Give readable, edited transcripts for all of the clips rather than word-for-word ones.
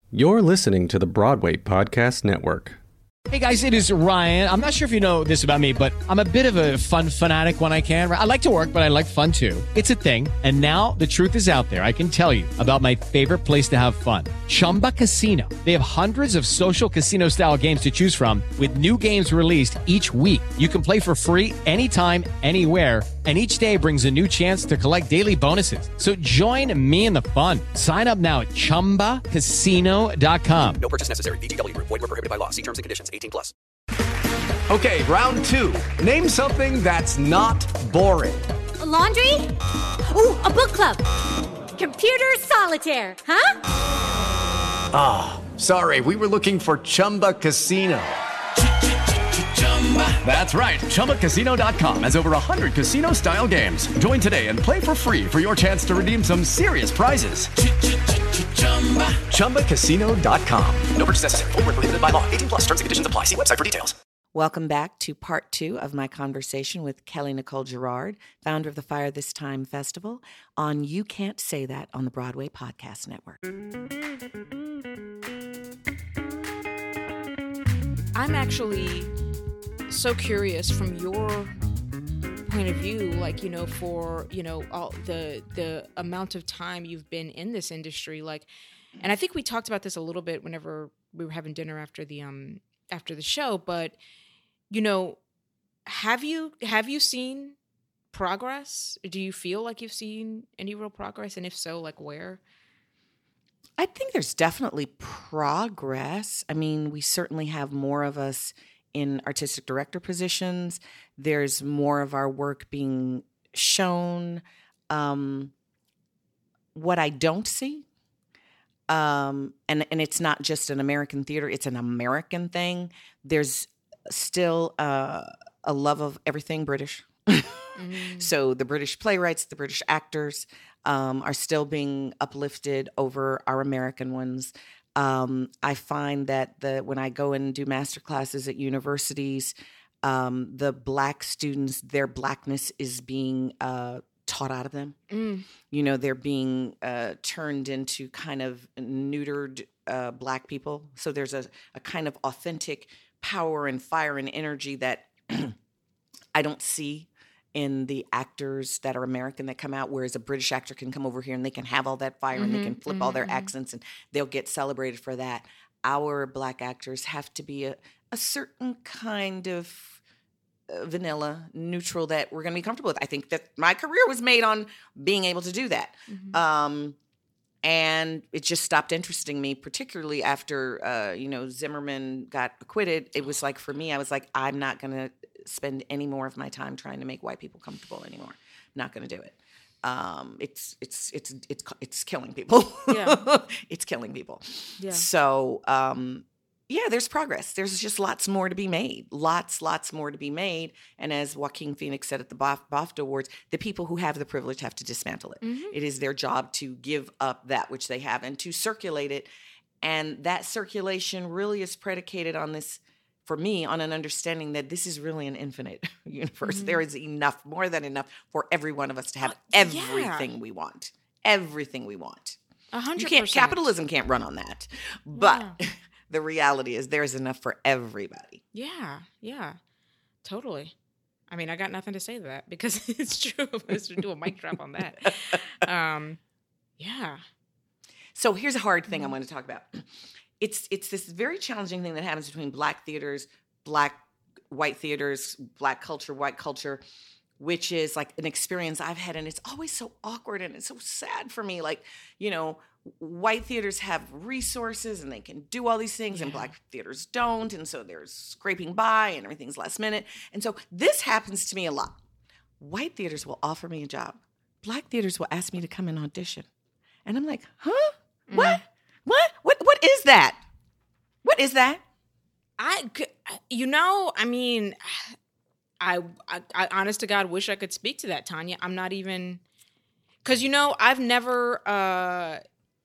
You're listening to the Broadway Podcast Network. Hey guys, it is Ryan. I'm not sure if you know this about me, but I'm a bit of a fun fanatic when I can. I like to work, but I like fun too. It's a thing. And now the truth is out there. I can tell you about my favorite place to have fun. Chumba Casino. They have hundreds of social casino style games to choose from with new games released each week. You can play for free anytime, anywhere. And each day brings a new chance to collect daily bonuses. So join me in the fun. Sign up now at ChumbaCasino.com. No purchase necessary. VGW Group. Void where prohibited by law. See terms and conditions. 18+. Okay, round two. Name something that's not boring. A laundry? Ooh, a book club. Computer solitaire, huh? Ah, sorry. We were looking for Chumba Casino. That's right. ChumbaCasino.com has over 100 casino-style games. Join today and play for free for your chance to redeem some serious prizes. ChumbaCasino.com. No purchase necessary. Void where prohibited by law. 18+. Terms and conditions apply. See website for details. Welcome back to part 2 of my conversation with Kelly Nicole Gerard, founder of the Fire This Time Festival, on You Can't Say That on the Broadway Podcast Network. I'm actually so curious from your point of view, like, you know, for, you know, all the amount of time you've been in this industry, like, and I think we talked about this a little bit whenever we were having dinner after the show, but, you know, have you seen progress? Do you feel like you've seen any real progress? And if so, like where? I think there's definitely progress. I mean, we certainly have more of us in artistic director positions. There's more of our work being shown. What I don't see, and it's not just an American theater, it's an American thing. There's still a love of everything British. Mm-hmm. So the British playwrights, the British actors are still being uplifted over our American ones. I find that when I go and do master classes at universities, the Black students, their Blackness is being taught out of them. Mm. You know, they're being turned into kind of neutered Black people. So there's a kind of authentic power and fire and energy that I don't see in the actors that are American that come out, whereas a British actor can come over here and they can have all that fire and they can flip all their accents and they'll get celebrated for that. Our Black actors have to be a certain kind of vanilla, neutral that we're going to be comfortable with. I think that my career was made on being able to do that. Mm-hmm. And it just stopped interesting me, particularly after, Zimmerman got acquitted. It was like, for me, I was like, I'm not going to spend any more of my time trying to make white people comfortable anymore. Not going to do it. It's killing people. Yeah. It's killing people. Yeah. So, there's progress. There's just lots more to be made. Lots more to be made. And as Joaquin Phoenix said at the BAFTA Awards, the people who have the privilege have to dismantle it. Mm-hmm. It is their job to give up that which they have and to circulate it. And that circulation really is predicated on this, for me, on an understanding that this is really an infinite universe. Mm-hmm. There is enough, more than enough, for every one of us to have everything we want. Everything we want. 100%. Capitalism can't run on that. But... Yeah. The reality is there's enough for everybody. Yeah, totally. I mean, I got nothing to say to that because it's true. Let's do a mic drop on that. Yeah. So here's a hard thing I want to talk about. It's this very challenging thing that happens between Black theaters, white theaters, Black culture, white culture, which is like an experience I've had, and it's always so awkward and it's so sad for me. Like, white theaters have resources and they can do all these things, and Black theaters don't, and so they're scraping by and everything's last minute. And so this happens to me a lot. White theaters will offer me a job. Black theaters will ask me to come and audition. And I'm like, huh? What? What is that? What is that? I honest to God wish I could speak to that, Tanya. I'm not even, because, I've never,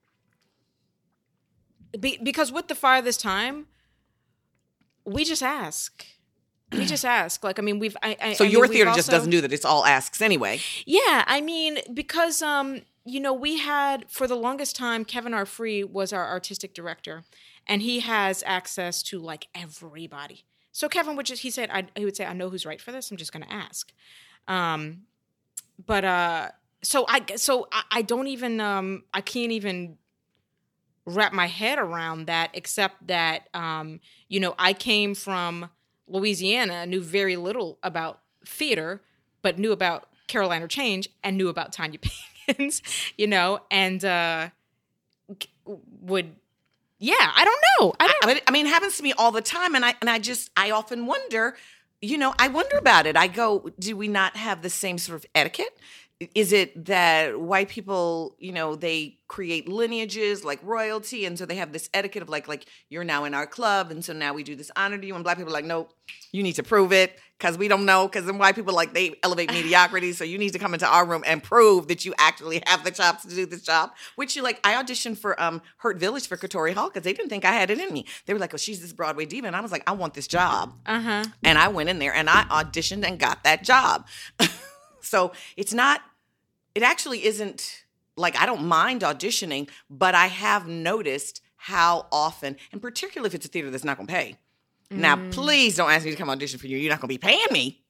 because with the Fire This Time, we just ask. We just ask. Like, I mean, So your theater just doesn't do that. It's all asks anyway. Yeah. I mean, because we had, for the longest time, Kevin R. Free was our artistic director, and he has access to like everybody. So Kevin would he would say, I know who's right for this. I'm just going to ask. So I don't even, I can't even wrap my head around that, except that, I came from Louisiana, knew very little about theater, but knew about Carolina Change and knew about Tanya Pinkins, and I don't know. I mean, it happens to me all the time, and I often wonder, I wonder about it. I go, do we not have the same sort of etiquette? Is it that white people, they create lineages like royalty, and so they have this etiquette of like you're now in our club, and so now we do this honor to you, and black people are like, no, you need to prove it because we don't know, because then white people they elevate mediocrity, so you need to come into our room and prove that you actually have the chops to do this job. Which I auditioned for Hurt Village for Katori Hall because they didn't think I had it in me. They were like, oh, she's this Broadway diva, and I was like, I want this job. And I went in there and I auditioned and got that job. So it actually isn't I don't mind auditioning, but I have noticed how often, and particularly if it's a theater that's not going to pay. Now, please don't ask me to come audition for you. You're not going to be paying me.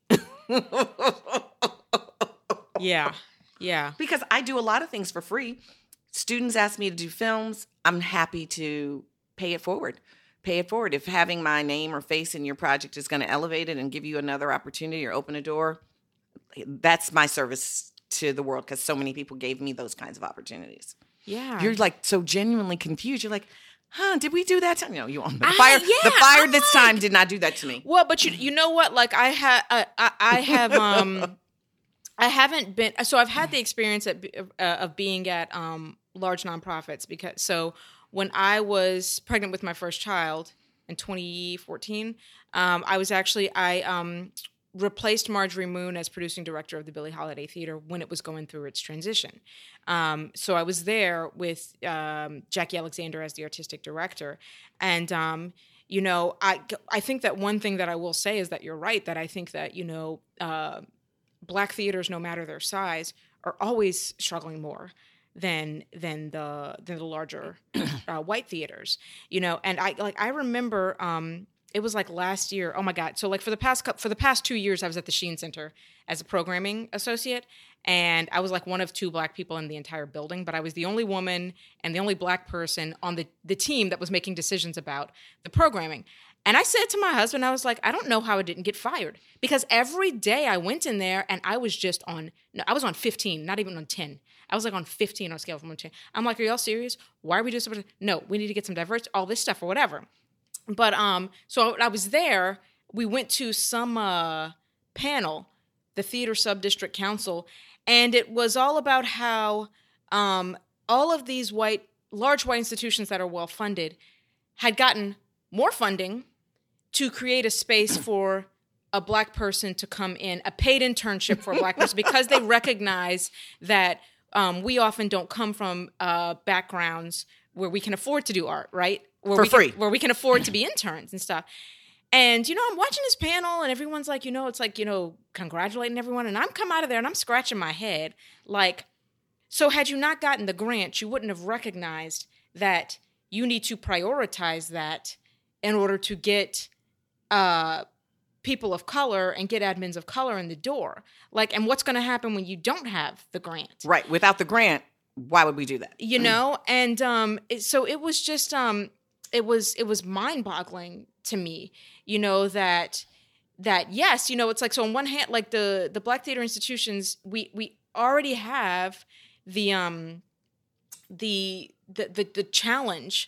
Yeah. Because I do a lot of things for free. Students ask me to do films. I'm happy to pay it forward. If having my name or face in your project is going to elevate it and give you another opportunity or open a door, that's my service to the world, because so many people gave me those kinds of opportunities. Yeah. You're so genuinely confused. You're like, did we do that time? You won't. The fire this time did not do that to me. Well, but you know what? I haven't been, so I've had the experience of being at large nonprofits, because when I was pregnant with my first child in 2014, I replaced Marjorie Moon as producing director of the Billie Holiday Theater when it was going through its transition. So I was there with Jackie Alexander as the artistic director. And, I think that one thing that I will say is that you're right, that I think that, Black theaters, no matter their size, are always struggling more than the larger white theaters, and I remember, it was last year. Oh my God! So for the past 2 years, I was at the Sheen Center as a programming associate, and I was one of two Black people in the entire building. But I was the only woman and the only Black person on the team that was making decisions about the programming. And I said to my husband, I was like, I don't know how I didn't get fired, because every day I went in there and I was just I was on 15, not even on 10. I was on 15 on a scale from 1 to 10. I'm like, are y'all serious? Why are we doing something? No, we need to get some diversity, all this stuff or whatever. But so I was there. We went to some panel, the Theater Subdistrict Council, and it was all about how all of these large white institutions that are well funded had gotten more funding to create a space for a Black person to come in, a paid internship for a Black person, because they recognize that we often don't come from backgrounds where we can afford to do art, right? Where we can afford to be interns and stuff. And, I'm watching this panel and everyone's it's congratulating everyone. And I'm come out of there and I'm scratching my head. So had you not gotten the grant, you wouldn't have recognized that you need to prioritize that in order to get people of color and get admins of color in the door. And what's going to happen when you don't have the grant? Right. Without the grant, why would we do that? And so it was just, it was mind-boggling to me, that yes, it's so on one hand, the Black theater institutions, we already have the challenge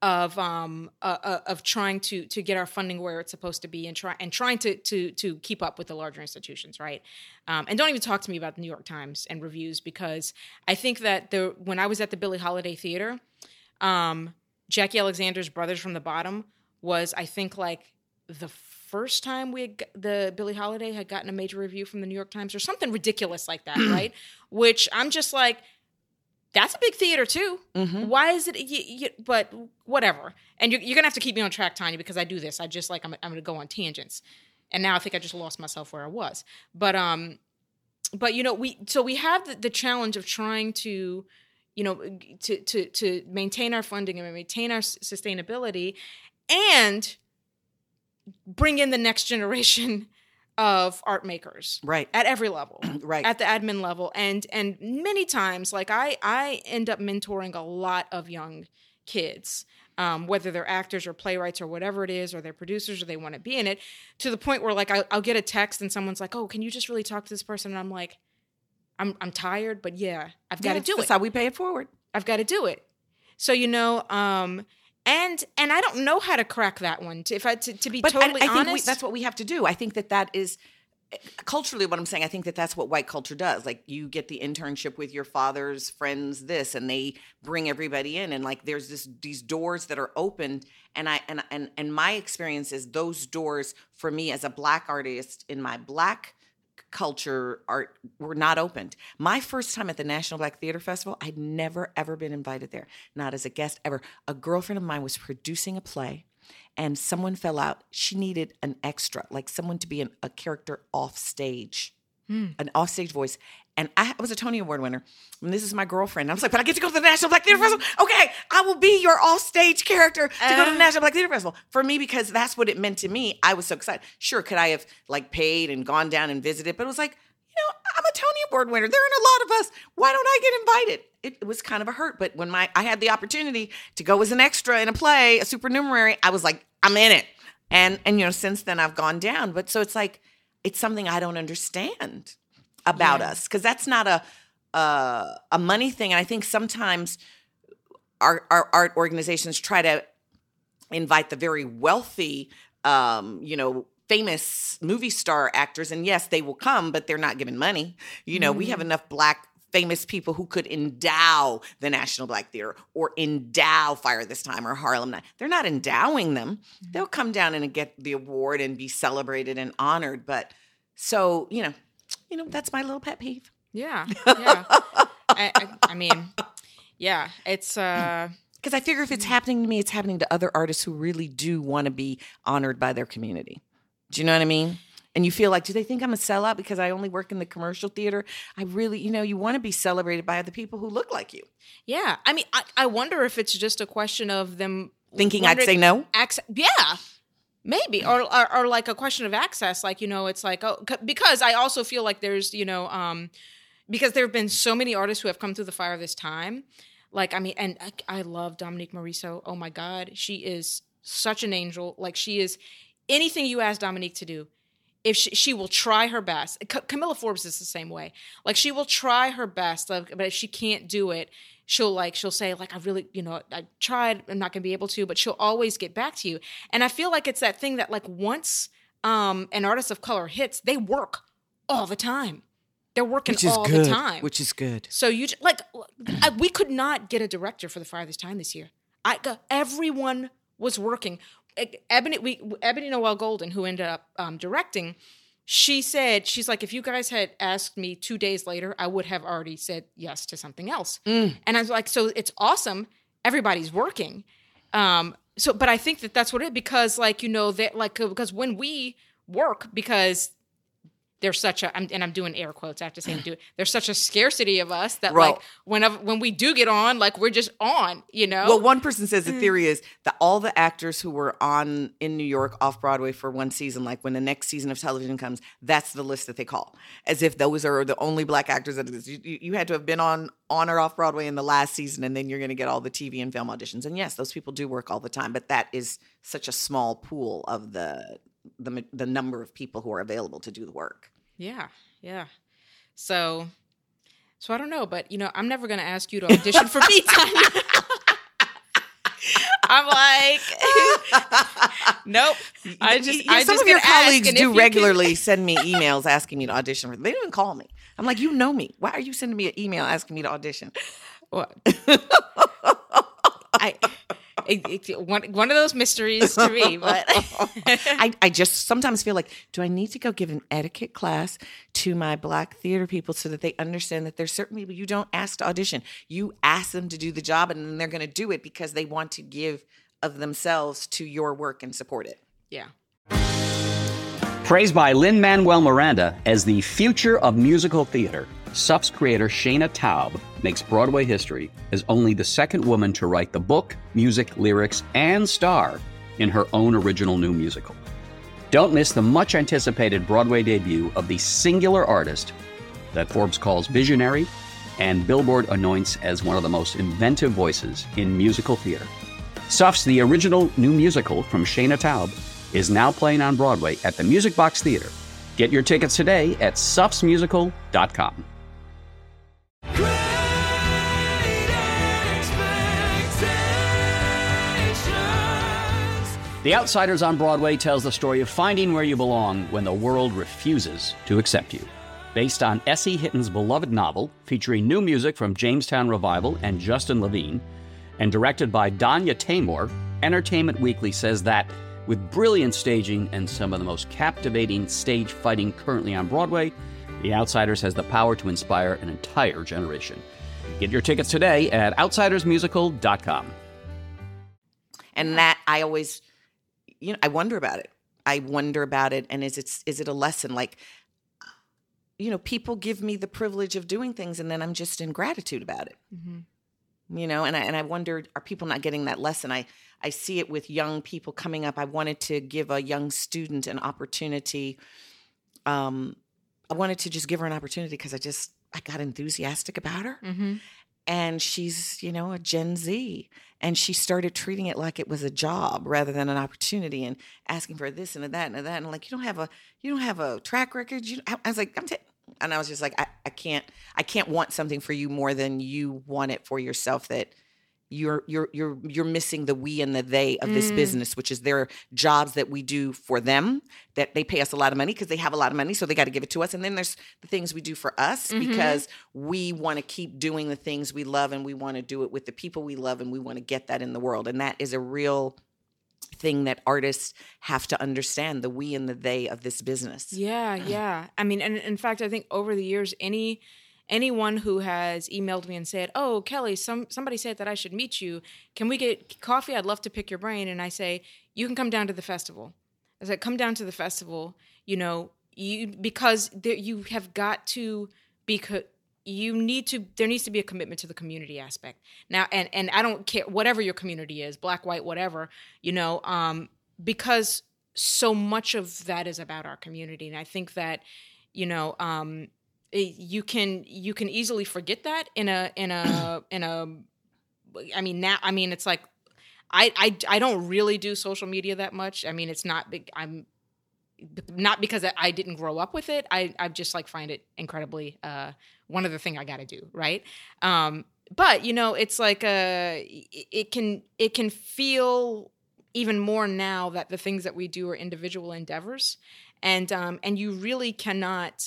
of trying to get our funding where it's supposed to be, and trying to keep up with the larger institutions, right? And don't even talk to me about the New York Times and reviews, because I think that when I was at the Billie Holiday Theater, Jackie Alexander's Brothers from the Bottom was, I think, the first time the Billie Holiday had gotten a major review from the New York Times or something ridiculous like that, right? Which I'm just that's a big theater too. Mm-hmm. Why is it? But whatever. And you're gonna have to keep me on track, Tanya, because I do this. I just I'm gonna go on tangents. And now I think I just lost myself where I was. But but we have the challenge of trying to, to maintain our funding and maintain our sustainability, and bring in the next generation of art makers, right, at every level, right, at the admin level, and many times, like I end up mentoring a lot of young kids, whether they're actors or playwrights or whatever it is, or they're producers or they want to be in it, to the point where like I'll get a text and someone's like, "Oh, can you just really talk to this person?" And I'm like, I'm tired, but yeah, I've got to do it. That's how we pay it forward. I've got to do it. So and I don't know how to crack that one. To be totally honest, I think that's what we have to do. I think that is culturally what I'm saying. I think that's what white culture does. Like, you get the internship with your father's friends, and they bring everybody in, and like there's these doors that are opened. And my experience is those doors for me as a Black artist in my Black culture art were not opened. My first time at the National Black Theater Festival, I'd never ever been invited there, not as a guest ever. A girlfriend of mine was producing a play, and someone fell out. She needed an extra, like someone to be a character off stage, an off stage voice. And I was a Tony Award winner, and this is my girlfriend. I was like, but I get to go to the National Black Theater Festival? Okay, I will be your off-stage character to go to the National Black Theater Festival. For me, because that's what it meant to me, I was so excited. Sure, could I have like paid and gone down and visited? But it was like, I'm a Tony Award winner. There aren't a lot of us. Why don't I get invited? It was kind of a hurt. But when I had the opportunity to go as an extra in a play, a supernumerary, I was like, I'm in it. And since then I've gone down. But so it's like, it's something I don't understand about us, because that's not a money thing. And I think sometimes our art organizations try to invite the very wealthy, famous movie star actors, and yes, they will come, but they're not given money. We have enough Black famous people who could endow the National Black Theater or endow Fire This Time or Harlem Night. They're not endowing them. They'll come down and get the award and be celebrated and honored. But so, that's my little pet peeve. Yeah. I mean, yeah, it's because I figure if it's happening to me, it's happening to other artists who really do want to be honored by their community. Do you know what I mean? And you feel like, do they think I'm a sellout because I only work in the commercial theater? I really, you want to be celebrated by other people who look like you. Yeah. I mean, I wonder if it's just a question of them thinking I'd say no. Yeah. Maybe, or like a question of access, like, it's like, because I also feel like there's, because there have been so many artists who have come through the Fire This Time. Like, I mean, and I love Dominique Morisseau. Oh my God. She is such an angel. Like, she is anything you ask Dominique to do. If she will try her best. Camilla Forbes is the same way. Like, she will try her best, but if she can't do it, she'll say, like, I really, I tried, I'm not going to be able to, but she'll always get back to you. And I feel like it's that thing that, like, once an artist of color hits, they work all the time. They're working all the time. Which is good. So we could not get a director for the Fire This Time this year. Everyone was working. Ebony Noel Golden, who ended up directing, she's like, if you guys had asked me 2 days later, I would have already said yes to something else. And I was like, so it's awesome. Everybody's working. But I think that's what it is, because because when we work, because there's such a, and I'm doing air quotes, I have to say, there's such a scarcity of us that like when we do get on, like we're just on, Well, one person says the theory is that all the actors who were on in New York off Broadway for one season, like when the next season of television comes, that's the list that they call, as if those are the only Black actors that you had to have been on or off Broadway in the last season, and then you're going to get all the TV and film auditions. And yes, those people do work all the time, but that is such a small pool of the number of people who are available to do the work. Yeah. So I don't know, but I'm never going to ask you to audition for Me Time. I'm like, nope. Some of your colleagues do regularly send me emails asking me to audition. They don't even call me. I'm like, you know me. Why are you sending me an email asking me to audition? What? One of those mysteries to me, but I just sometimes feel like, do I need to go give an etiquette class to my Black theater people so that they understand that there's certain people you don't ask to audition. You ask them to do the job, and then they're going to do it because they want to give of themselves to your work and support it. Yeah. Praised by Lin-Manuel Miranda as the future of musical theater, SUF's creator Shana Taub makes Broadway history as only the second woman to write the book, music, lyrics, and star in her own original new musical. Don't miss the much-anticipated Broadway debut of the singular artist that Forbes calls visionary and Billboard anoints as one of the most inventive voices in musical theater. SUF's The Original New Musical from Shana Taub is now playing on Broadway at the Music Box Theater. Get your tickets today at sufsmusical.com. The Outsiders on Broadway tells the story of finding where you belong when the world refuses to accept you. Based on S.E. Hitton's beloved novel, featuring new music from Jamestown Revival and Justin Levine, and directed by Danya Taymor, Entertainment Weekly says that, with brilliant staging and some of the most captivating stage fighting currently on Broadway, The Outsiders has the power to inspire an entire generation. Get your tickets today at outsidersmusical.com. And that I always, I wonder about it. And is it a lesson? Like, people give me the privilege of doing things, and then I'm just in gratitude about it. Mm-hmm. And I wonder, are people not getting that lesson? I see it with young people coming up. I wanted to give a young student an opportunity. I wanted to just give her an opportunity because I got enthusiastic about her. Mm-hmm. And she's, a Gen Z. And she started treating it like it was a job rather than an opportunity, and asking for this and that and that. And like, you don't have a track record. I was like, and I was just like, I can't want something for you more than you want it for yourself. That you're missing the we and the they of this business, which is their jobs that we do for them, that they pay us a lot of money because they have a lot of money, so they got to give it to us. And then there's the things we do for us because we want to keep doing the things we love, and we want to do it with the people we love, and we want to get that in the world. And that is a real thing that artists have to understand, the we and the they of this business. Yeah. I mean, and in fact, I think over the years, anyone who has emailed me and said, "Oh, Kelly, somebody said that I should meet you. Can we get coffee? I'd love to pick your brain." And I say, "You can come down to the festival." I said, "Come down to the festival. Because you have got to be. There needs to be a commitment to the community aspect now. And I don't care whatever your community is, black, white, whatever. Because so much of that is about our community, and I think that you can easily forget that it's like I don't really do social media that much. I mean, it's not big. I'm not because I didn't grow up with it. I just find it incredibly one other thing I got to do, right? But it's like it can feel even more now that the things that we do are individual endeavors, and you really cannot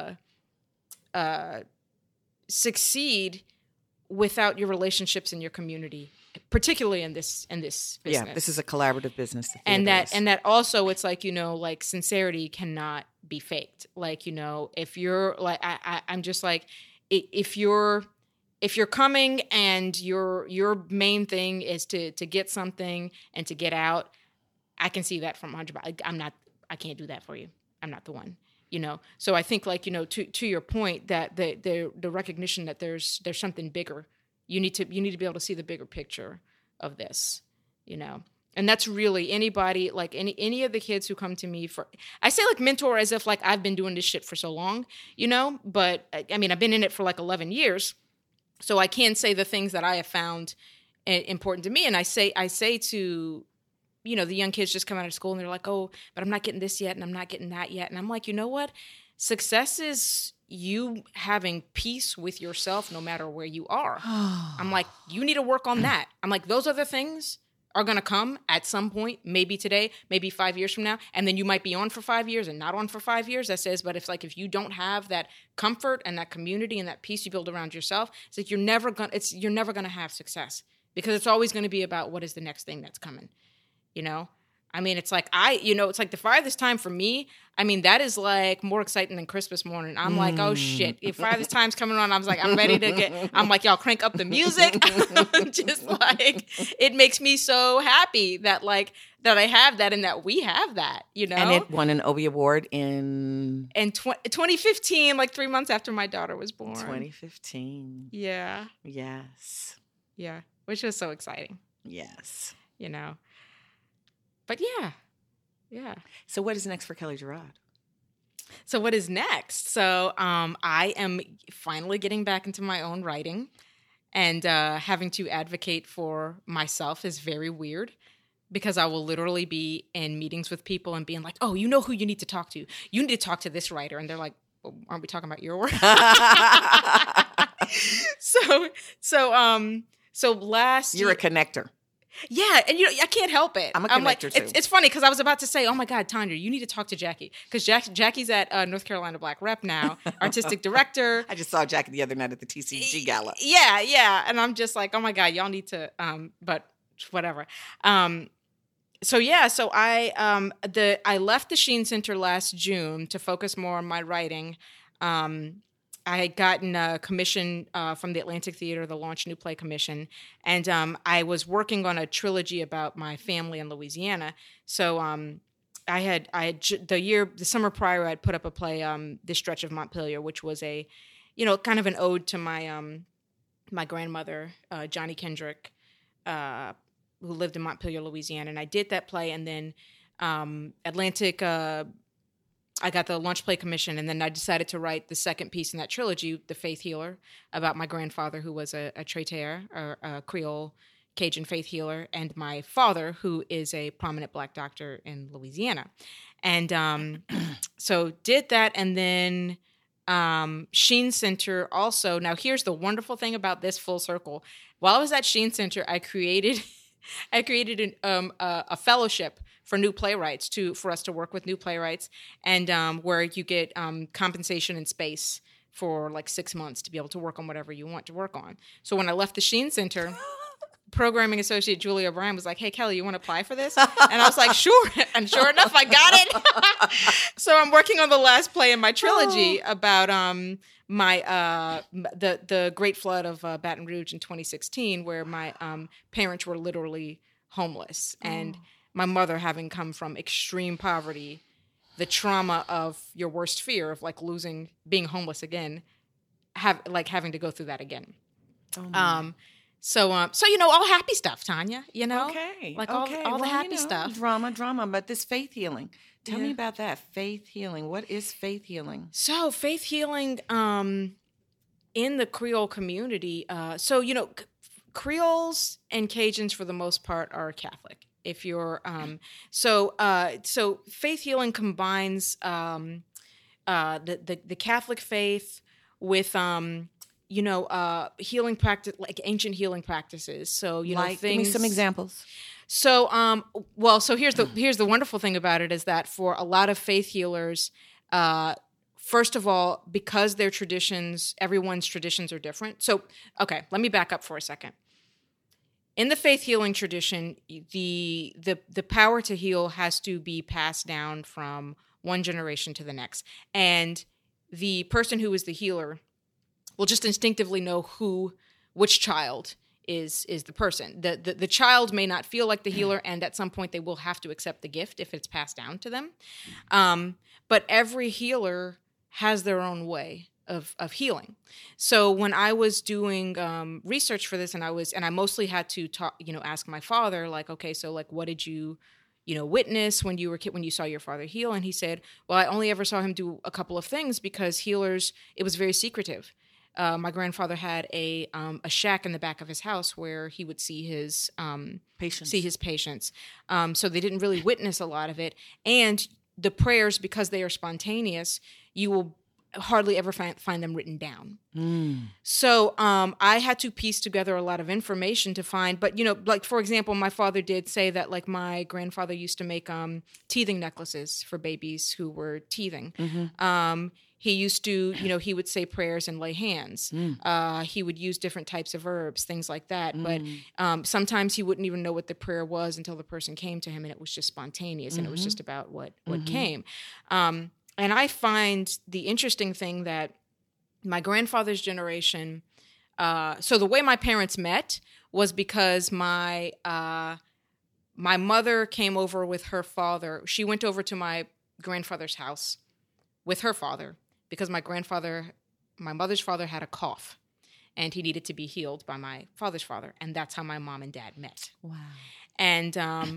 succeed without your relationships in your community, particularly in this business. Yeah, this is a collaborative business. And that also, it's like sincerity cannot be faked. If you're I'm just like, if you're coming and your main thing is to get something and to get out, I can see that from 100. I can't do that for you. I'm not the one. So I think to your point that the recognition that there's something bigger. You need to be able to see the bigger picture of this, and that's really anybody, like any of the kids who come to me I say mentor as if I've been doing this shit for so long, but I mean, I've been in it for 11 years. So I can say the things that I have found important to me. And I say to, the young kids just come out of school and they're like, "Oh, but I'm not getting this yet and I'm not getting that yet." And I'm like, you know what? Success is you having peace with yourself no matter where you are. I'm like, you need to work on that. I'm like, those other things are going to come at some point, maybe today, maybe 5 years from now. And then you might be on for 5 years and not on for 5 years. That says, but if you don't have that comfort and that community and that peace you build around yourself, it's like you're never going to have success, because it's always going to be about what is the next thing that's coming, I mean, it's like it's like the farthest time for me. I mean, that is like more exciting than Christmas morning. I'm like, oh shit, if farthest time's coming on, I was like, I'm ready to get. I'm like, y'all crank up the music. Just like it makes me so happy that I have that and that we have that, And it won an Obie Award in 2015, like 3 months after my daughter was born. 2015. Yeah. Yes. Yeah, which was so exciting. Yes. But yeah. So what is next for Kelly Gerard? So what is next? So I am finally getting back into my own writing, and having to advocate for myself is very weird, because I will literally be in meetings with people and being like, oh, you know who you need to talk to? You need to talk to this writer. And they're like, well, aren't we talking about your work? So last You're a connector. Yeah, and I can't help it. I'm a connector too. It's funny because I was about to say, oh my God, Tanya, you need to talk to Jackie, because Jackie's at North Carolina Black Rep now, artistic director. I just saw Jackie the other night at the TCG Gala. Yeah, and I'm just like, oh my God, y'all need to. But whatever. So I left the Sheen Center last June to focus more on my writing. I had gotten a commission from the Atlantic Theater, the Launch New Play Commission, and I was working on a trilogy about my family in Louisiana. So I had the summer prior, I had put up a play, This Stretch of Montpelier, which was a, kind of an ode to my my grandmother, Johnny Kendrick, who lived in Montpelier, Louisiana, and I did that play, and then Atlantic. I got the Launch Play Commission, and then I decided to write the second piece in that trilogy, The Faith Healer, about my grandfather, who was a traiteur, or a Creole Cajun faith healer, and my father, who is a prominent Black doctor in Louisiana. And so did that, and then Sheen Center also. Now, here's the wonderful thing about this full circle. While I was at Sheen Center, I created a fellowship for new playwrights for us to work with new playwrights, and where you get compensation and space for like 6 months to be able to work on whatever you want to work on. So when I left the Sheen Center, programming associate Julia O'Brien was like, hey, Kelly, you want to apply for this? And I was like, sure. And sure enough, I got it. So I'm working on the last play in my trilogy about the Great Flood of Baton Rouge in 2016, where my parents were literally homeless. And my mother, having come from extreme poverty, the trauma of your worst fear of like being homeless again, having to go through that again. So all happy stuff, Tanya, Okay. All the happy stuff. Drama, but this faith healing. Tell me about that. Faith healing. What is faith healing? So faith healing in the Creole community. Creoles and Cajuns for the most part are Catholic. If you're so faith healing combines the Catholic faith with healing practice, like ancient healing practices. So things. Give me some examples. So here's the wonderful thing about it is that for a lot of faith healers, first of all, because their traditions, everyone's traditions are different. So okay, let me back up for a second. In the faith healing tradition, the power to heal has to be passed down from one generation to the next. And the person who is the healer will just instinctively know which child is the person. The child may not feel like the healer, and at some point they will have to accept the gift if it's passed down to them. But every healer has their own way of healing. So when I was doing research for this, and I mostly had to ask my father, like, okay, so like, what did you witness when you were when you saw your father heal? And he said, well, I only ever saw him do a couple of things because healers, it was very secretive. My grandfather had a shack in the back of his house where he would see his patients. So they didn't really witness a lot of it. And the prayers, because they are spontaneous, you will hardly ever find them written down. So I had to piece together a lot of information to find, but like for example, my father did say that like my grandfather used to make teething necklaces for babies who were teething. He used to, he would say prayers and lay hands. He would use different types of herbs, things like that. But sometimes he wouldn't even know what the prayer was until the person came to him, and it was just spontaneous, and it was just about what came. And I find the interesting thing that my grandfather's generation, so the way my parents met was because my mother came over with her father. She went over to my grandfather's house with her father, because my mother's father had a cough, and he needed to be healed by my father's father, and that's how my mom and dad met. Wow. And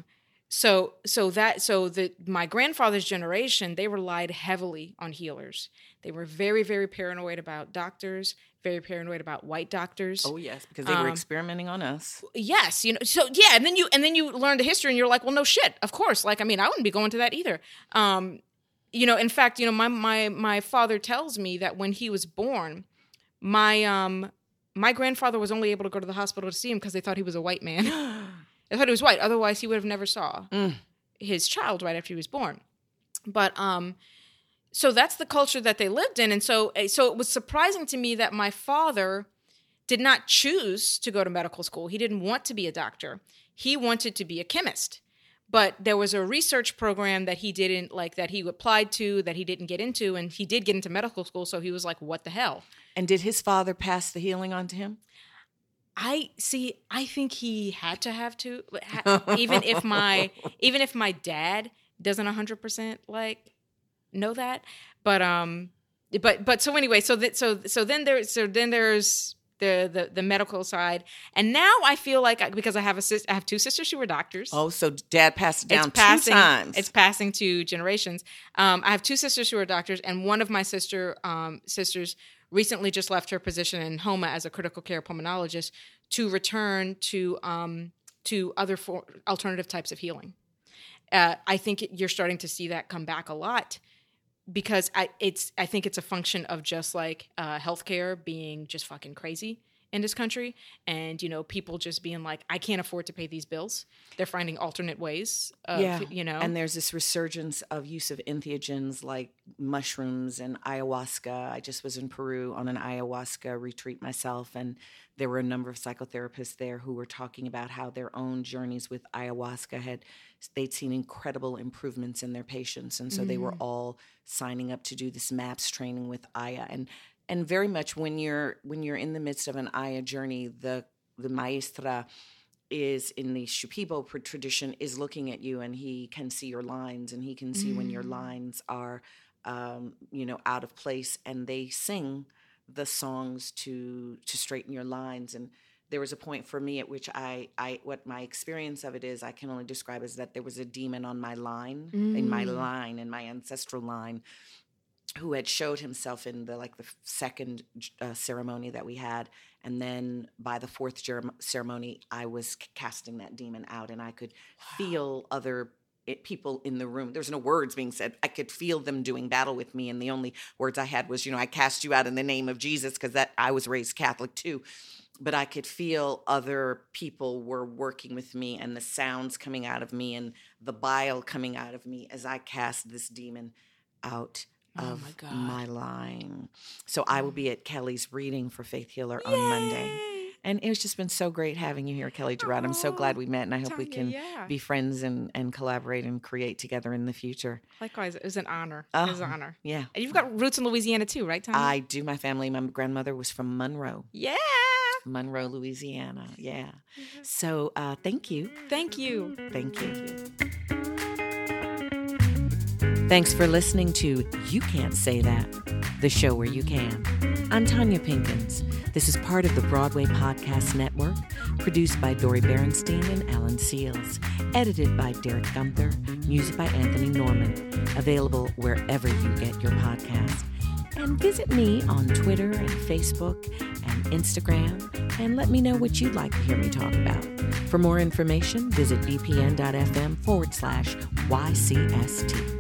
my grandfather's generation, they relied heavily on healers. They were very, very paranoid about doctors, very paranoid about white doctors. Oh yes, because they were experimenting on us. Yes, and then you learn the history, and you're like, well, no shit, of course. Like, I mean, I wouldn't be going to that either. In fact, my father tells me that when he was born, my grandfather was only able to go to the hospital to see him because they thought he was a white man. They thought he was white. Otherwise, he would have never saw his child right after he was born. But so that's the culture that they lived in, and so it was surprising to me that my father did not choose to go to medical school. He didn't want to be a doctor. He wanted to be a chemist. But there was a research program that he didn't like, that he applied to, that he didn't get into, and he did get into medical school, so he was like, what the hell? And did his father pass the healing on to him? I think he had to have to, even if my dad doesn't 100% like know that. But so anyway, so then there's the medical side, and now I feel like, because I have two sisters who were doctors. Oh, so dad passed it down 2 times. It's passing 2 generations. I have 2 sisters who are doctors, and one of my sisters recently just left her position in Homa as a critical care pulmonologist to return to other alternative types of healing. I think you're starting to see that come back a lot, because I think it's a function of just like healthcare being just fucking crazy in this country, and people just being like, I can't afford to pay these bills. They're finding alternate ways of, And there's this resurgence of use of entheogens like mushrooms and ayahuasca. I just was in Peru on an ayahuasca retreat myself, and there were a number of psychotherapists there who were talking about how their own journeys with ayahuasca they'd seen incredible improvements in their patients, and so they were all signing up to do this MAPS training with Aya. And very much when you're in the midst of an Aya journey, the maestra is in the Shipibo tradition, is looking at you, and he can see your lines, and he can see when your lines are out of place, and they sing the songs to straighten your lines. And there was a point for me at which what my experience of it is, I can only describe as that there was a demon on my line, in my ancestral line, who had showed himself in the second ceremony that we had. And then by the 4th ceremony, I was casting that demon out, and I could feel other people in the room. There's no words being said. I could feel them doing battle with me, and the only words I had was, I cast you out in the name of Jesus, because I was raised Catholic too. But I could feel other people were working with me, and the sounds coming out of me, and the bile coming out of me as I cast this demon out of my line. So I will be at Kelly's reading for Faith Healer on Monday. And it's just been so great having you here, Kelly Gerard. I'm so glad we met, and I hope we can be friends and collaborate and create together in the future. Likewise, it was an honor. It was an honor. Yeah. And you've got roots in Louisiana too, right, Tanya? I do. My grandmother was from Monroe. Yeah. Monroe, Louisiana. Yeah. So thank you. Thank you. Thank you. Thanks for listening to You Can't Say That, the show where you can. I'm Tanya Pinkins. This is part of the Broadway Podcast Network, produced by Dori Berenstein and Alan Seals, edited by Derek Gunther, music by Anthony Norman, available wherever you get your podcasts. And visit me on Twitter and Facebook and Instagram, and let me know what you'd like to hear me talk about. For more information, visit bpn.fm/YCST.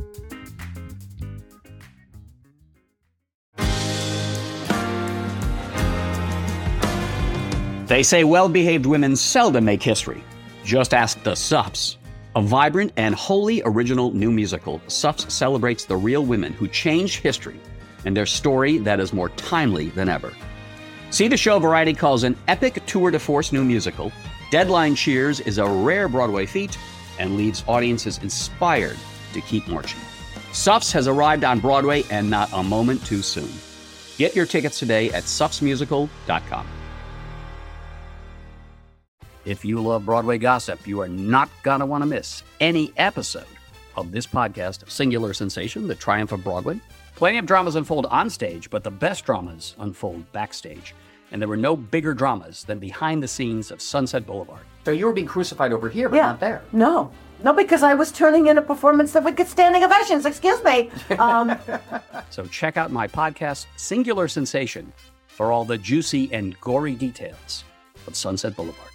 They say well-behaved women seldom make history. Just ask the Sups. A vibrant and wholly original new musical, Sups celebrates the real women who changed history and their story that is more timely than ever. See the show Variety calls an epic tour de force new musical. Deadline Cheers is a rare Broadway feat and leaves audiences inspired to keep marching. Suffs has arrived on Broadway and not a moment too soon. Get your tickets today at suffsmusical.com. If you love Broadway gossip, you are not going to want to miss any episode of this podcast, Singular Sensation, The Triumph of Broadway. Plenty of dramas unfold on stage, but the best dramas unfold backstage. And there were no bigger dramas than behind the scenes of Sunset Boulevard. So you were being crucified over here, but not there. No, because I was turning in a performance that would get standing ovations. Excuse me. So check out my podcast, Singular Sensation, for all the juicy and gory details of Sunset Boulevard.